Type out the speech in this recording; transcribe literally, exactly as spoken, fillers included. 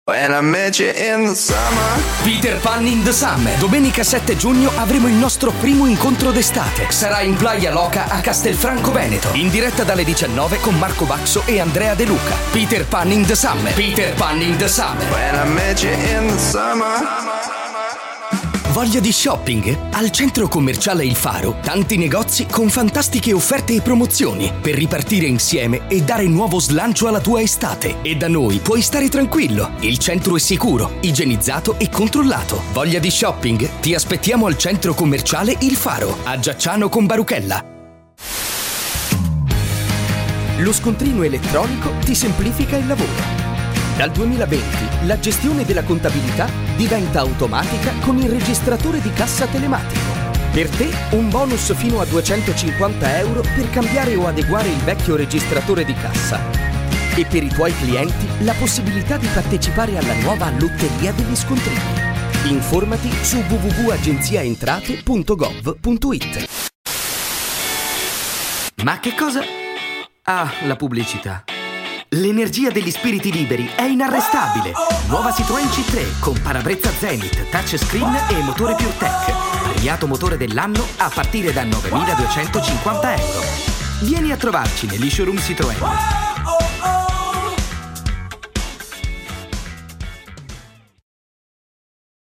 When I met you in the summer. Peter Pan in the Summer. Domenica sette giugno avremo il nostro primo incontro d'estate. Sarà in Playa Loca a Castelfranco Veneto. In diretta dalle diciannove con Marco Baxo e Andrea De Luca. Peter Pan in the Summer. Peter Pan in the Summer. When I met you in the summer. Voglia di shopping? Al centro commerciale Il Faro, tanti negozi con fantastiche offerte e promozioni per ripartire insieme e dare nuovo slancio alla tua estate. E da noi puoi stare tranquillo. Il centro è sicuro, igienizzato e controllato. Voglia di shopping? Ti aspettiamo al centro commerciale Il Faro, a Giacciano con Baruchella. Lo scontrino elettronico ti semplifica il lavoro. Dal duemilaventi la gestione della contabilità diventa automatica con il registratore di cassa telematico. Per te un bonus fino a duecentocinquanta euro per cambiare o adeguare il vecchio registratore di cassa. E per i tuoi clienti la possibilità di partecipare alla nuova lotteria degli scontrini. Informati su w w w punto agenziaentrate punto gov punto it. Ma che cosa? Ah, la pubblicità. L'energia degli spiriti liberi è inarrestabile. Nuova Citroën C tre con parabrezza Zenith, touchscreen e motore PureTech. Premiato motore dell'anno a partire da novemiladuecentocinquanta euro. Vieni a trovarci negli showroom Citroën.